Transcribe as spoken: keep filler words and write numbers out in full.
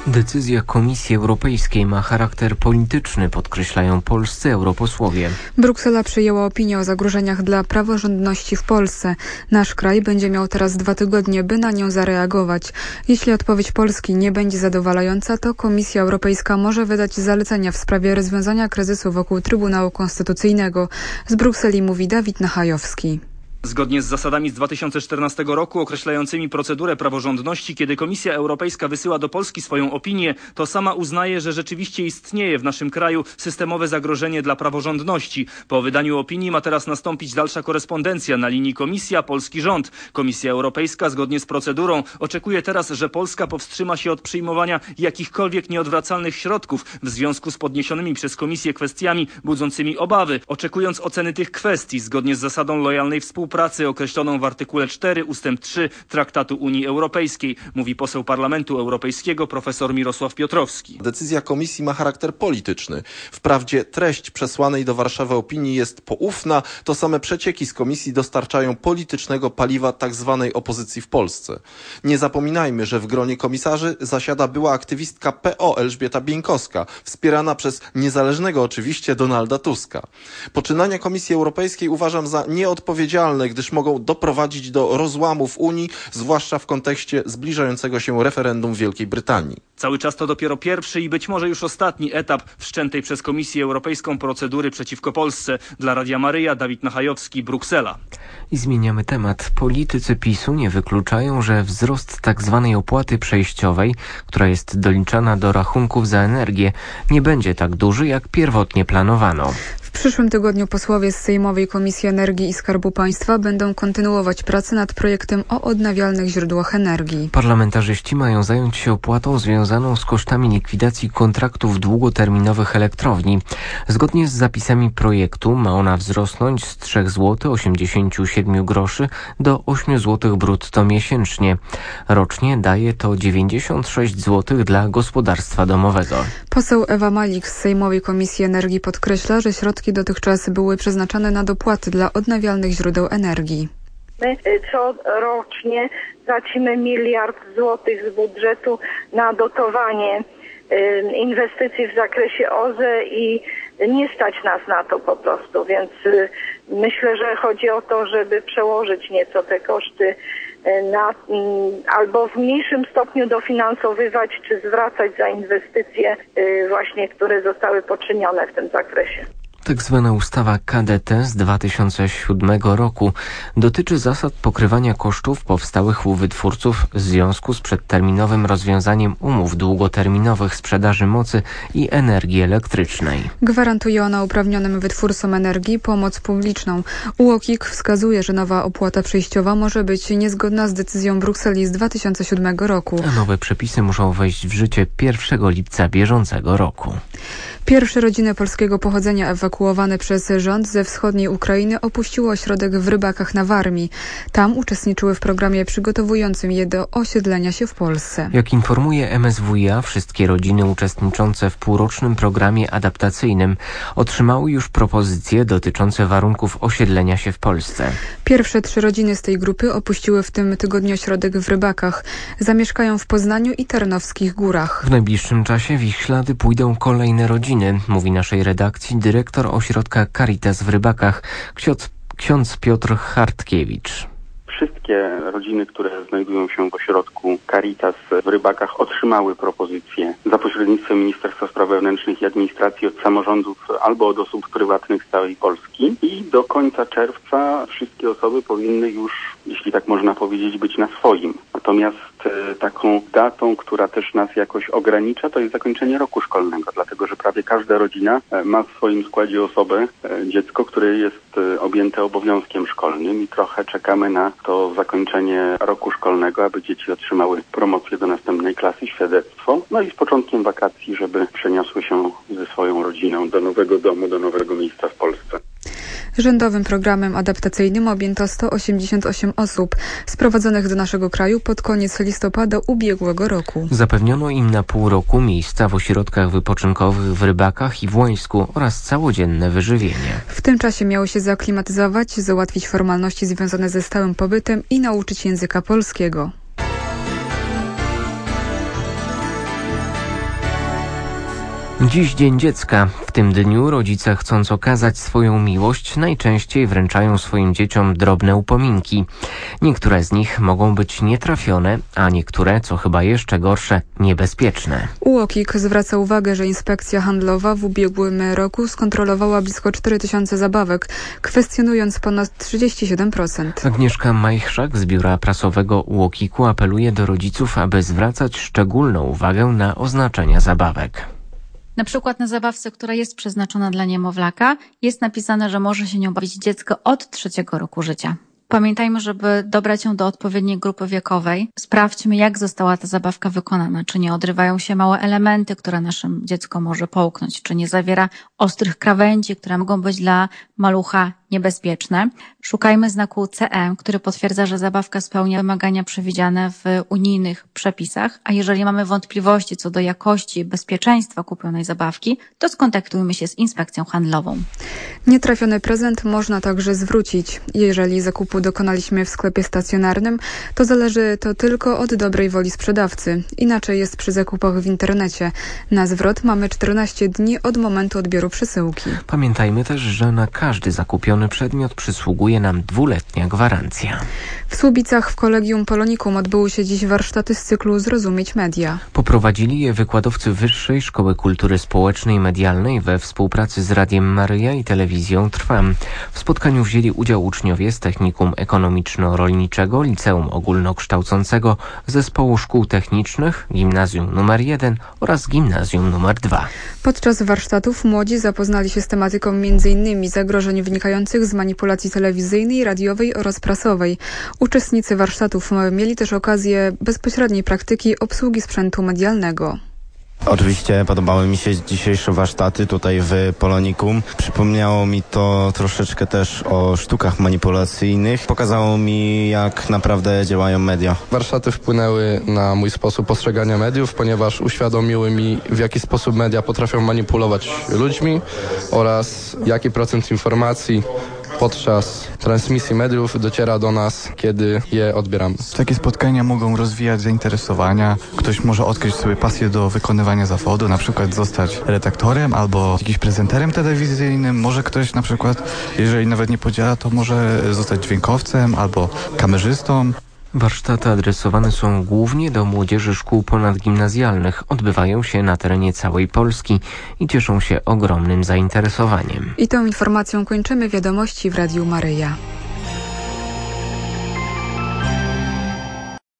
Decyzja Komisji Europejskiej ma charakter polityczny, podkreślają polscy europosłowie. Bruksela przyjęła opinię o zagrożeniach dla praworządności w Polsce. Nasz kraj będzie miał teraz dwa tygodnie, by na nią zareagować. Jeśli odpowiedź Polski nie będzie zadowalająca, to Komisja Europejska może wydać zalecenia w sprawie rozwiązania kryzysu wokół Trybunału Konstytucyjnego. Z Brukseli mówi Dawid Nachajowski. Zgodnie z zasadami z dwa tysiące czternastego roku określającymi procedurę praworządności, kiedy Komisja Europejska wysyła do Polski swoją opinię, to sama uznaje, że rzeczywiście istnieje w naszym kraju systemowe zagrożenie dla praworządności. Po wydaniu opinii ma teraz nastąpić dalsza korespondencja na linii Komisja, polski rząd. Komisja Europejska zgodnie z procedurą oczekuje teraz, że Polska powstrzyma się od przyjmowania jakichkolwiek nieodwracalnych środków w związku z podniesionymi przez Komisję kwestiami budzącymi obawy, oczekując oceny tych kwestii zgodnie z zasadą lojalnej współpracy. Pracy określoną w artykule cztery ustęp trzy Traktatu Unii Europejskiej, mówi poseł Parlamentu Europejskiego profesor Mirosław Piotrowski. Decyzja Komisji ma charakter polityczny. Wprawdzie treść przesłanej do Warszawy opinii jest poufna, to same przecieki z Komisji dostarczają politycznego paliwa tzw. opozycji w Polsce. Nie zapominajmy, że w gronie komisarzy zasiada była aktywistka P O Elżbieta Bieńkowska, wspierana przez niezależnego oczywiście Donalda Tuska. Poczynania Komisji Europejskiej uważam za nieodpowiedzialne, gdyż mogą doprowadzić do rozłamu w Unii, zwłaszcza w kontekście zbliżającego się referendum w Wielkiej Brytanii. Cały czas to dopiero pierwszy i być może już ostatni etap wszczętej przez Komisję Europejską procedury przeciwko Polsce. Dla Radia Maryja, Dawid Nachajowski, Bruksela. I zmieniamy temat. Politycy PiSu nie wykluczają, że wzrost tzw. opłaty przejściowej, która jest doliczana do rachunków za energię, nie będzie tak duży, jak pierwotnie planowano. W przyszłym tygodniu posłowie z Sejmowej Komisji Energii i Skarbu Państwa będą kontynuować pracę nad projektem o odnawialnych źródłach energii. Parlamentarzyści mają zająć się opłatą związaną z kosztami likwidacji kontraktów długoterminowych elektrowni. Zgodnie z zapisami projektu ma ona wzrosnąć z trzy złote osiemdziesiąt siedem groszy do osiem złotych brutto miesięcznie. Rocznie daje to dziewięćdziesiąt sześć złotych dla gospodarstwa domowego. Poseł Ewa Malik z Sejmowej Komisji Energii podkreśla, że środki dotychczas były przeznaczane na dopłaty dla odnawialnych źródeł energii. My corocznie tracimy miliard złotych z budżetu na dotowanie inwestycji w zakresie O Z E i nie stać nas na to po prostu, więc myślę, że chodzi o to, żeby przełożyć nieco te koszty na, albo w mniejszym stopniu dofinansowywać, czy zwracać za inwestycje właśnie, które zostały poczynione w tym zakresie. Tak zwana ustawa K D T z dwa tysiące siódmego roku dotyczy zasad pokrywania kosztów powstałych u wytwórców w związku z przedterminowym rozwiązaniem umów długoterminowych sprzedaży mocy i energii elektrycznej. Gwarantuje ona uprawnionym wytwórcom energii pomoc publiczną. U O K I K wskazuje, że nowa opłata przejściowa może być niezgodna z decyzją Brukseli z dwa tysiące siódmego roku. A nowe przepisy muszą wejść w życie pierwszego lipca bieżącego roku. Pierwsze rodziny polskiego pochodzenia ewakuowane przez rząd ze wschodniej Ukrainy opuściły ośrodek w Rybakach na Warmii. Tam uczestniczyły w programie przygotowującym je do osiedlenia się w Polsce. Jak informuje M S W i A, wszystkie rodziny uczestniczące w półrocznym programie adaptacyjnym otrzymały już propozycje dotyczące warunków osiedlenia się w Polsce. Pierwsze trzy rodziny z tej grupy opuściły w tym tygodniu ośrodek w Rybakach. Zamieszkają w Poznaniu i Tarnowskich Górach. W najbliższym czasie w ich ślady pójdą kolejne rodziny, mówi naszej redakcji dyrektor ośrodka Caritas w Rybakach, ksiądz, ksiądz Piotr Hartkiewicz. Wszystkie rodziny, które znajdują się w ośrodku Caritas w Rybakach, otrzymały propozycje za pośrednictwem Ministerstwa Spraw Wewnętrznych i Administracji od samorządów albo od osób prywatnych z całej Polski i do końca czerwca wszystkie osoby powinny już, jeśli tak można powiedzieć, być na swoim. Natomiast e, taką datą, która też nas jakoś ogranicza, to jest zakończenie roku szkolnego, dlatego że prawie każda rodzina e, ma w swoim składzie osobę, e, dziecko, które jest e, objęte obowiązkiem szkolnym i trochę czekamy na to zakończenie roku szkolnego, aby dzieci otrzymały promocję do następnej klasy, świadectwo, no i z początkiem wakacji, żeby przeniosły się ze swoją rodziną do nowego domu, do nowego miejsca w Polsce. Rządowym programem adaptacyjnym objęto sto osiemdziesiąt osiem osób sprowadzonych do naszego kraju pod koniec listopada ubiegłego roku. Zapewniono im na pół roku miejsca w ośrodkach wypoczynkowych w Rybakach i w Łońsku oraz całodzienne wyżywienie. W tym czasie miały się zaaklimatyzować, załatwić formalności związane ze stałym pobytem i nauczyć języka polskiego. Dziś Dzień Dziecka. W tym dniu rodzice, chcąc okazać swoją miłość, najczęściej wręczają swoim dzieciom drobne upominki. Niektóre z nich mogą być nietrafione, a niektóre, co chyba jeszcze gorsze, niebezpieczne. U O K I K zwraca uwagę, że Inspekcja Handlowa w ubiegłym roku skontrolowała blisko cztery tysiące zabawek, kwestionując ponad trzydzieści siedem procent. Agnieszka Majchrzak z biura prasowego U O K I K-u apeluje do rodziców, aby zwracać szczególną uwagę na oznaczenia zabawek. Na przykład na zabawce, która jest przeznaczona dla niemowlaka, jest napisane, że może się nią bawić dziecko od trzeciego roku życia. Pamiętajmy, żeby dobrać ją do odpowiedniej grupy wiekowej. Sprawdźmy, jak została ta zabawka wykonana. Czy nie odrywają się małe elementy, które naszym dziecko może połknąć. Czy nie zawiera ostrych krawędzi, które mogą być dla malucha niebezpieczne. Szukajmy znaku C E, który potwierdza, że zabawka spełnia wymagania przewidziane w unijnych przepisach, a jeżeli mamy wątpliwości co do jakości i bezpieczeństwa kupionej zabawki, to skontaktujmy się z Inspekcją Handlową. Nietrafiony prezent można także zwrócić. Jeżeli zakupu dokonaliśmy w sklepie stacjonarnym, to zależy to tylko od dobrej woli sprzedawcy. Inaczej jest przy zakupach w internecie. Na zwrot mamy czternaście dni od momentu odbioru przesyłki. Pamiętajmy też, że na każdy zakupiony przedmiot przysługuje nam dwuletnia gwarancja. W Słubicach w Kolegium Polonikum odbyły się dziś warsztaty z cyklu Zrozumieć Media. Poprowadzili je wykładowcy Wyższej Szkoły Kultury Społecznej i Medialnej we współpracy z Radiem Maryja i Telewizją Trwam. W spotkaniu wzięli udział uczniowie z Technikum Ekonomiczno-Rolniczego, Liceum Ogólnokształcącego, Zespołu Szkół Technicznych, Gimnazjum nr jeden oraz Gimnazjum nr dwa. Podczas warsztatów młodzi zapoznali się z tematyką między innymi zagrożeń wynikających z manipulacji telewizyjnej, radiowej oraz prasowej. Uczestnicy warsztatów mieli też okazję bezpośredniej praktyki obsługi sprzętu medialnego. Oczywiście podobały mi się dzisiejsze warsztaty tutaj w Polonikum. Przypomniało mi to troszeczkę też o sztukach manipulacyjnych. Pokazało mi, jak naprawdę działają media. Warsztaty wpłynęły na mój sposób postrzegania mediów, ponieważ uświadomiły mi, w jaki sposób media potrafią manipulować ludźmi oraz jaki procent informacji podczas transmisji mediów dociera do nas, kiedy je odbieramy. Takie spotkania mogą rozwijać zainteresowania. Ktoś może odkryć sobie pasję do wykonywania zawodu, na przykład zostać redaktorem albo jakimś prezenterem telewizyjnym. Może ktoś na przykład, jeżeli nawet nie podziela, to może zostać dźwiękowcem albo kamerzystą. Warsztaty adresowane są głównie do młodzieży szkół ponadgimnazjalnych. Odbywają się na terenie całej Polski i cieszą się ogromnym zainteresowaniem. I tą informacją kończymy wiadomości w Radiu Maryja.